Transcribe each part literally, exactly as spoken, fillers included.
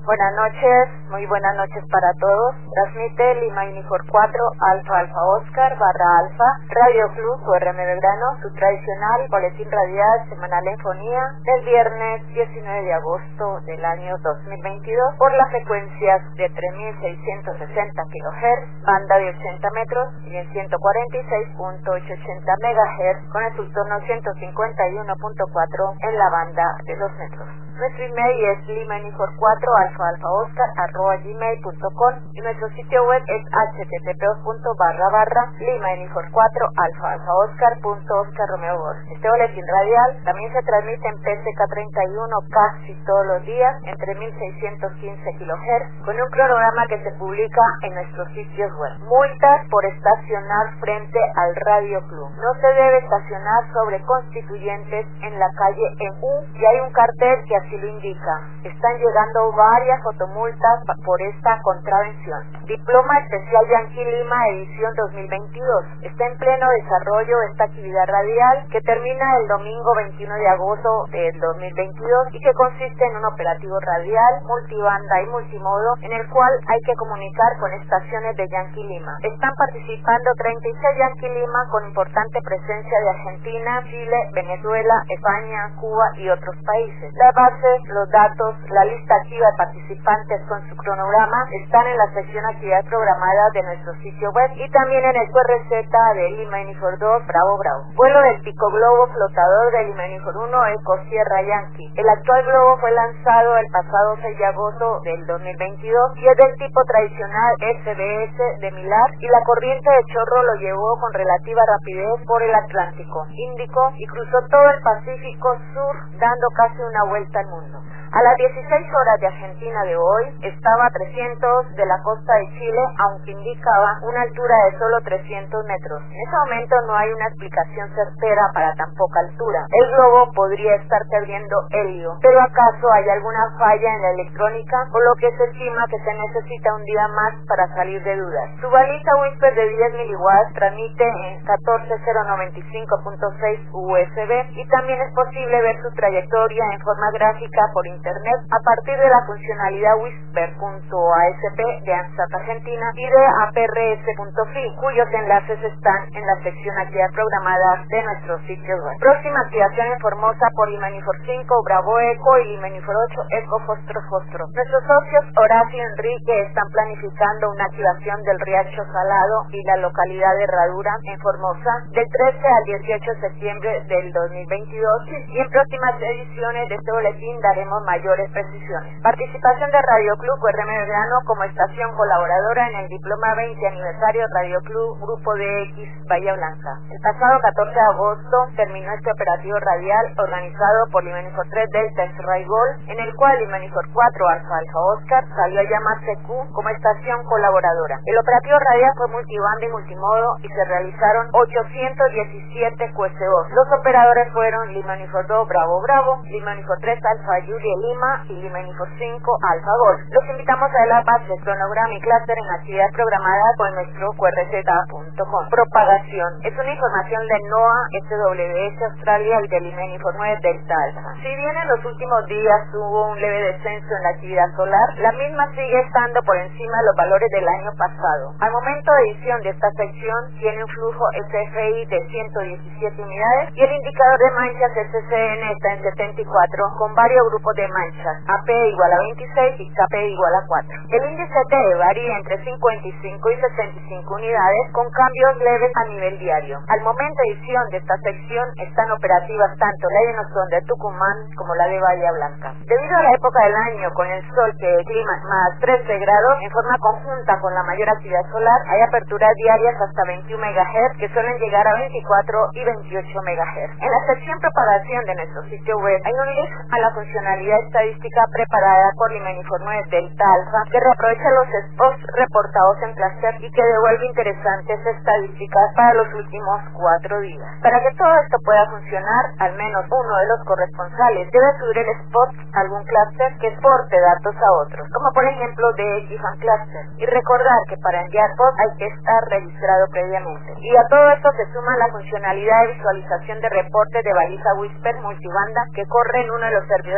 Buenas noches, muy buenas noches para todos. Transmite Lima Unifor cuatro, Alfa Alfa Oscar, barra Alfa, Radio Club U R M Belgrano, su tradicional boletín radial semanal en fonía, del viernes diecinueve de agosto del año dos mil veintidós, por las frecuencias de tres mil seiscientos sesenta kilohertz, banda de ochenta metros, y en ciento cuarenta y seis punto ochocientos ochenta megahertz, con el subtono ciento cincuenta y uno punto cuatro en la banda de dos metros. Nuestro email es lima unifor cuatro alfa alfa oscar arroba gmail punto com y nuestro sitio web es h t t p punto barra barra lima unifor cuatro alfa alfa oscar punto oscar romeo golf. Este boletín radial también se transmite en P C K treinta y uno casi todos los días entre mil seiscientos quince kilohertz, con un cronograma que se publica en nuestros sitios web. Multas por estacionar frente al Radio Club. No se debe estacionar sobre Constituyentes en la calle en U, y hay un cartel que así lo indica. Están llegando varias fotomultas por esta contravención. Diploma Especial Yankee Lima edición dos mil veintidós. Está en pleno desarrollo esta actividad radial que termina el domingo veintiuno de agosto del dos mil veintidós y que consiste en un operativo radial, multibanda y multimodo en el cual hay que comunicar con estaciones de Yankee Lima. Están participando treinta y seis Yankee Lima con importante presencia de Argentina, Chile, Venezuela, España, Cuba y otros países. Las bases, los datos, la lista activa de participantes con su cronograma están en la sección actividad programada de nuestro sitio web y también en el Q R Z de Lima Unifor dos, Bravo Bravo. Vuelo del Pico Globo flotador de Lima Unifor uno, Eco Sierra Yankee. El actual globo fue lanzado el pasado seis de agosto del dos mil veintidós y es del tipo tradicional S B S de Milar, y la corriente de chorro lo llevó con relativa rapidez por el Atlántico Índico y cruzó todo el Pacífico Sur dando casi una vuelta al mundo. A las dieciséis horas de Argentina de hoy estaba a trescientos de la costa de Chile, aunque indicaba una altura de solo trescientos metros. En ese momento no hay una explicación certera para tan poca altura. El globo podría estar perdiendo helio, pero ¿acaso hay alguna falla en la electrónica? Por lo que se estima que se necesita un día más para salir de dudas. Su baliza Whisper de diez miliwatts transmite en catorce mil noventa y cinco punto seis U S B y también es posible ver su trayectoria en forma gráfica por internet a partir de la funcionalidad whisper punto a s p de ANSAT Argentina y de a p r s punto f i, cuyos enlaces están en la sección actividad programada de nuestro sitio web. Próxima activación en Formosa por Lima Unifor cinco, Bravo Eco, y Lima Unifor ocho, Eco Fostro Fostro. Nuestros socios Horacio y Enrique están planificando una activación del Riacho Salado y la localidad de Herradura en Formosa del trece al dieciocho de septiembre del dos mil veintidós, y en próximas ediciones de este boletín daremos mayores precisiones. Participación de Radio Club U R M Belgrano como estación colaboradora en el Diploma veinte aniversario Radio Club Grupo D X Bahía Blanca. El pasado catorce de agosto terminó este operativo radial organizado por Lima Unifor tres Delta X-Ray Golf, en el cual Lima Unifor cuatro Alfa Alfa Oscar salió a llamarse Q como estación colaboradora. El operativo radial fue multibanda y multimodo y se realizaron ochocientos diecisiete Q S Os. Los operadores fueron Lima Unifor dos Bravo Bravo, Lima Unifor tres Alfa Julia Lima y Lima Unifor cinco Alfa Golf. Los invitamos a ver las bases, cronograma y clúster en actividad programada con nuestro Q R Z punto com. Propagación. Es una información de NOAA, S W S Australia y de Lima Unifor nueve Delta Alfa. Si bien en los últimos días hubo un leve descenso en la actividad solar, la misma sigue estando por encima de los valores del año pasado. Al momento de edición de esta sección tiene un flujo S F I de ciento diecisiete unidades y el indicador de manchas S C N está en setenta y cuatro con varios grupos de manchas, A P igual a veintiséis y K P igual a cuatro. El índice T varía entre cincuenta y cinco y sesenta y cinco unidades con cambios leves a nivel diario. Al momento de edición de esta sección están operativas tanto la de Nosón de Tucumán como la de Bahía Blanca. Debido a la época del año con el sol que clima más trece grados, en forma conjunta con la mayor actividad solar, hay aperturas diarias hasta veintiún megahertz que suelen llegar a veinticuatro y veintiocho megahertz. En la sección propagación de nuestro sitio web hay un link a la funcionalidad estadística preparada por Lima Unifor nueve Delta Alfa que reaprovecha los spots reportados en Cluster y que devuelve interesantes estadísticas para los últimos cuatro días. Para que todo esto pueda funcionar, al menos uno de los corresponsales debe subir el spot a algún cluster que exporte datos a otros, como por ejemplo D X Fan Cluster, y recordar que para enviar spot hay que estar registrado previamente. Y a todo esto se suma la funcionalidad de visualización de reportes de baliza Whisper multibanda que corre en uno de los servidores de ANSAT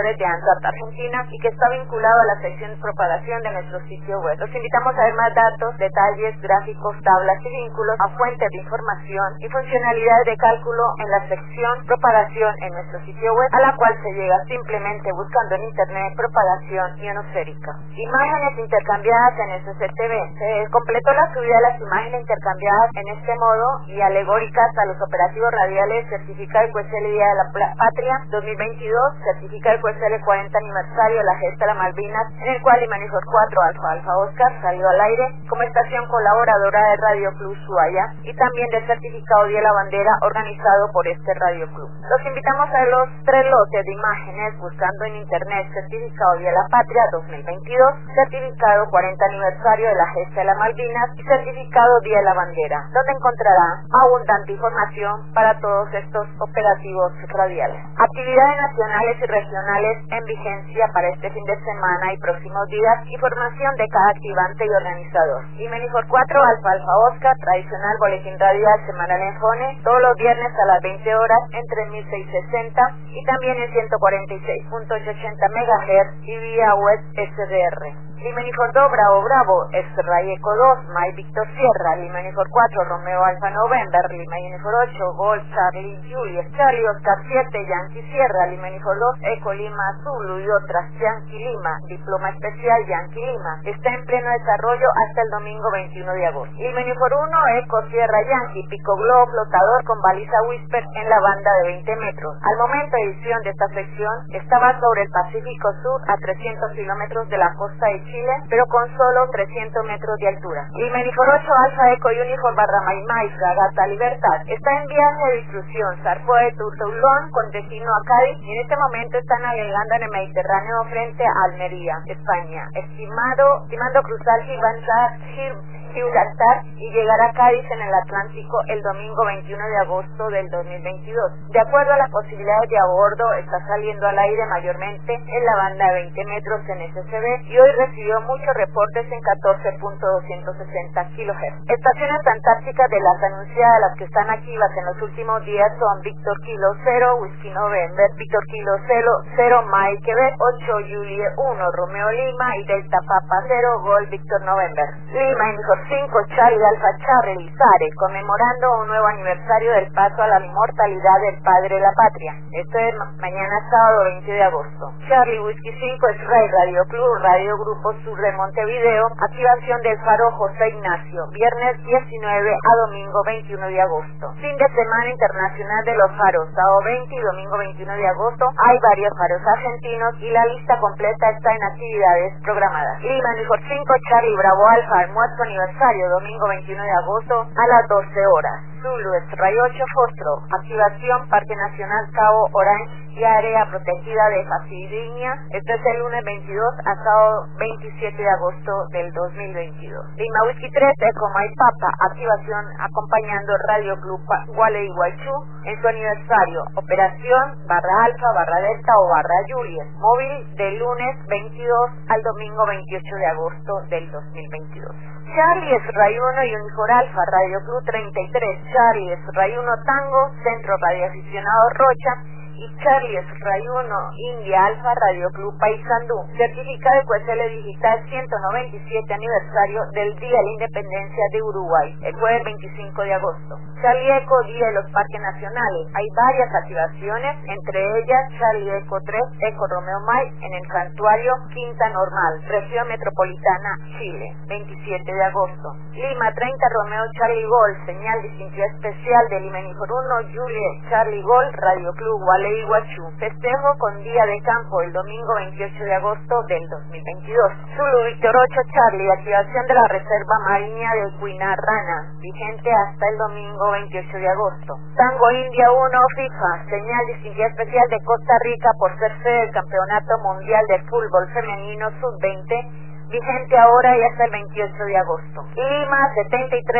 Start Argentina y que está vinculado a la sección propagación de nuestro sitio web. Los invitamos a ver más datos, detalles, gráficos, tablas y vínculos a fuentes de información y funcionalidades de cálculo en la sección propagación en nuestro sitio web, a la cual se llega simplemente buscando en internet propagación ionosférica. Imágenes intercambiadas en S C T V. Se completó la subida de las imágenes intercambiadas en este modo y alegóricas a los operativos radiales certificado de Q S L Día de la Patria dos mil veintidós, certificado de Q S L cuarenta aniversario de la gesta de las Malvinas, en el cual Limanifort cuatro Alfa Alfa Oscar salió al aire como estación colaboradora de Radio Club Ushuaia y también del certificado Día de la Bandera organizado por este Radio Club. Los invitamos a ver los tres lotes de imágenes buscando en internet certificado Día de la Patria dos mil veintidós, certificado cuarenta aniversario de la gesta de las Malvinas y certificado Día de la Bandera, donde encontrará abundante información para todos estos operativos radiales. Actividades nacionales y regionales en vigencia para este fin de semana y próximos días, información de cada activante y organizador. Limanifort cuatro Alfa Alfa Oscar, tradicional boletín radial semanal en Fone, todos los viernes a las veinte horas entre mil seiscientos sesenta y también en ciento cuarenta y seis punto ochenta megahertz y vía web S D R. Limanifort dos Bravo Bravo, X-Ray Eco dos, Mike Víctor Sierra, Limanifort cuatro Romeo Alfa November, Limanifort ocho Gold Charlie Juliet Charlie Oscar siete Yankee Sierra, Limanifort dos Eco Lima Zulu y otras Yankee Lima, Diploma Especial Yankee Lima, está en pleno desarrollo hasta el domingo veintiuno de agosto. Limanifort uno Eco Sierra Yankee, Pico Globo flotador con baliza Whisper en la banda de veinte metros. Al momento de edición de esta sección estaba sobre el Pacífico Sur a trescientos kilómetros de la costa de Chile, pero con solo trescientos metros de altura. Limanifort ocho Alfa Eco Uniform barra Maimai Fragata Libertad está en viaje de instrucción, zarpó de Toulon con destino a Cádiz y en este momento está navegando en el Mediterráneo frente a Almería, España, estimado, estimando cruzar Gibraltar, Gibraltar y llegar a Cádiz en el Atlántico el domingo veintiuno de agosto del dos mil veintidós. De acuerdo a las posibilidades de a bordo, está saliendo al aire mayormente en la banda de veinte metros en S C B y hoy recibió muchos reportes en catorce punto doscientos sesenta kilohertz. Estaciones antárticas de las anunciadas, las que están activas en los últimos días son Víctor Kilo cero, Whisky November, Víctor Kilo cero, cero Mike Quebec, ocho Juliet uno, Romeo Lima y Delta Papa cero, Gol Víctor November. Lima Info cinco Charlie Alfa Charlie Sare, conmemorando un nuevo aniversario del paso a la inmortalidad del padre de la patria. Esto es mañana sábado veinte de agosto. Charlie Whisky cinco es Rey Radio Club, Radio Grupo Sur de Montevideo, activación del faro José Ignacio, viernes diecinueve a domingo veintiuno de agosto. Fin de semana internacional de los faros, sábado veinte y domingo veintiuno de agosto. Hay varios faros argentinos y la lista completa está en actividades programadas. Lima Nifor cinco Charlie Bravo Alfa, almuerzo aniversario, domingo veintiuno de agosto a las doce horas. Zulu X-Ray ocho Fostro, activación Parque Nacional Cabo Orange y área protegida de Facidiña. Este es el lunes veintidós a sábado veintisiete de agosto del dos mil veintidós. Lima Whisky tres Eco Maipapa, activación acompañando Radio Club Gualeguaychú en su aniversario. Operación barra alfa, barra delta o barra Juliet. Móvil del lunes veintidós al domingo veintiocho de agosto del dos mil veintidós. Charlie X-Ray uno y Unifor Alfa, Radio Club treinta y tres, Charlie X-Ray uno Tango, Centro Radioaficionado Rocha, y Charlie X-Ray uno India Alfa, Radio Club Paysandú, certificado de Q S L Digital ciento noventa y siete aniversario del Día de la Independencia de Uruguay, el jueves veinticinco de agosto. Charlie Eco, Día de los Parques Nacionales. Hay varias activaciones, entre ellas Charlie Eco tres, Eco Romeo Mike en el Santuario Quinta Normal, Región Metropolitana, Chile, veintisiete de agosto. Lima treinta Romeo Charlie Gol, señal distintiva especial de Lima Nifor uno, Juliet Charlie Gol, Radio Club Gualeguaychú. Festejo con día de campo el domingo veintiocho de agosto del dos mil veintidós. Zulu Víctor ocho Charlie, activación de la Reserva Marina de Cuinarrana, vigente hasta el domingo veintiocho de agosto. Tango India uno FIFA, señal distintiva especial de Costa Rica por ser sede del Campeonato Mundial de Fútbol Femenino sub veinte, vigente ahora y hasta el veintiocho de agosto. Lima setenta y tres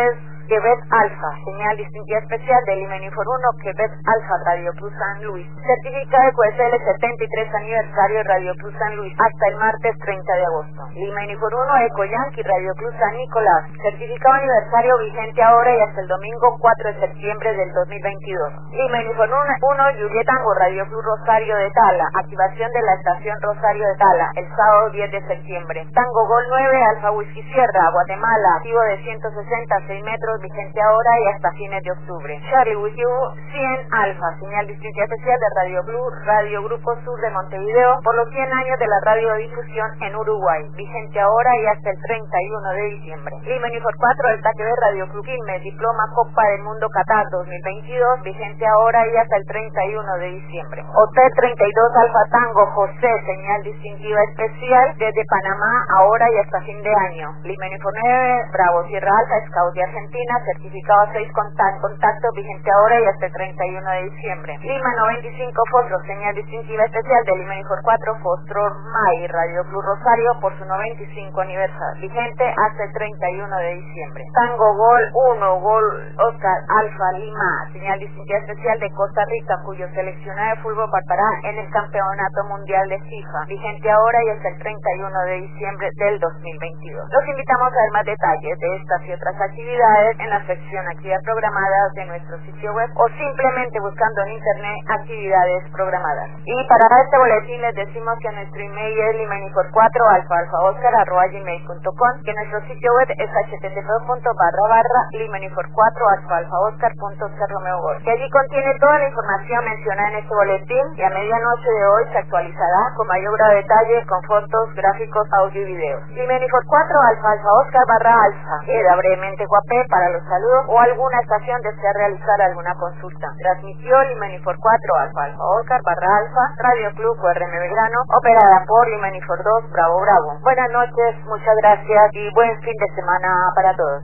Quebec Alfa, señal distintiva especial de Lima Unifor uno, Quebec Alfa, Radio Cruz San Luis. Certificado de Q S L setenta y tres aniversario Radio Cruz San Luis hasta el martes treinta de agosto. Lima Unifor uno, Eco Yankee, Radio Cruz San Nicolás. Certificado aniversario vigente ahora y hasta el domingo cuatro de septiembre del dos mil veintidós. Lima Unifor uno, Juliet Tango, Radio Cruz Rosario de Tala. Activación de la estación Rosario de Tala, el sábado diez de septiembre. Tango Gol nueve, Alfa Whisky Sierra, Guatemala. Activo de ciento sesenta, seis metros, vigente ahora y hasta fines de octubre. Charlie With You cien Alfa, señal distintiva especial de Radio Blue, Radio Grupo Sur de Montevideo, por los cien años de la radiodifusión en Uruguay, vigente ahora y hasta el treinta y uno de diciembre. Lima Unifor cuatro, el Taque de Radio Club Quilmes, Diploma Copa del Mundo Qatar dos mil veintidós, vigente ahora y hasta el treinta y uno de diciembre. Hotel treinta y dos Alfa Tango José, señal distintiva especial desde Panamá ahora y hasta fin de año. Lima Unifor nueve, Bravo Sierra Alfa, Scout de Argentina, certificado seis contact, contacto vigente ahora y hasta el treinta y uno de diciembre. Lima noventa y cinco Fostro, señal distintiva especial de Lima Unifor cuatro, Fostro May, Radio Club Rosario por su noventa y cinco aniversario, vigente hasta el treinta y uno de diciembre. Tango Gol uno, Gol Oscar Alfa Lima, señal distintiva especial de Costa Rica, cuyo seleccionado de fútbol participará en el Campeonato Mundial de FIFA, vigente ahora y hasta el treinta y uno de diciembre del dos mil veintidós. Los invitamos a ver más detalles de estas y otras actividades en la sección Actividades Programadas de nuestro sitio web o simplemente buscando en internet actividades programadas. Y para este boletín les decimos que nuestro email es limanifor cuatro alfa alfa oscar arroba gmail punto com, que nuestro sitio web es h t t p punto barra barra limanifor cuatro alfa alfa oscar punto oscar romeo gol, que allí contiene toda la información mencionada en este boletín y a medianoche de hoy se actualizará con mayor grado de detalle con fotos, gráficos, audio y video. Limanifor cuatro alfa alfa oscar barra alfa. Queda brevemente Guapé para los saludos o alguna estación desea realizar alguna consulta. Transmisión Limanifor cuatro alfa alfa oscar barra alfa, Radio Club U R M Belgrano, operada por Limanifor dos Bravo Bravo. Buenas noches, muchas gracias y buen fin de semana para todos.